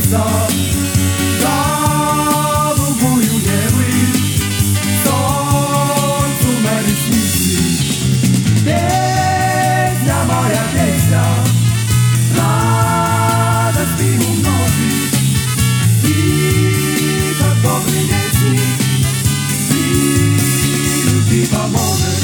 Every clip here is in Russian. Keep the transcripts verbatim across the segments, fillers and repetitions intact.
птица, голубую небы, солнцу на ресницы. Песня моя, песня, радости умножит, и как добрый лесник ты любви поможешь.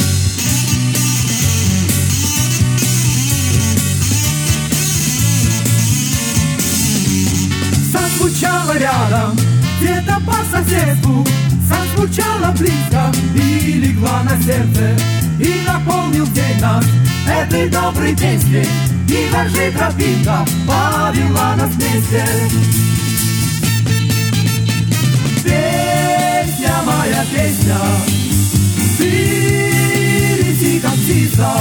Созвучало рядом, где-то по соседству, созвучало близко и легла на сердце, и наполнил день нас этой доброй песней, и воржи тропинка повела нас вместе. Песня моя, песня, ты лети, как птица,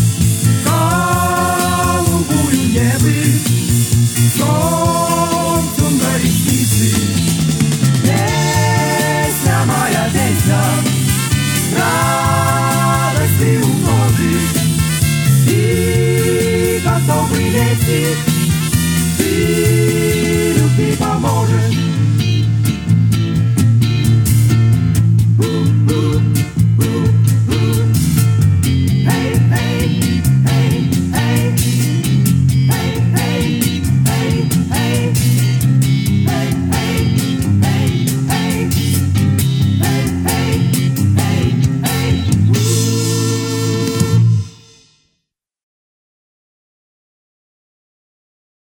голубую небы, солнцу на ресницы. Песня моя, песня, радости умножит, и как добрый лесник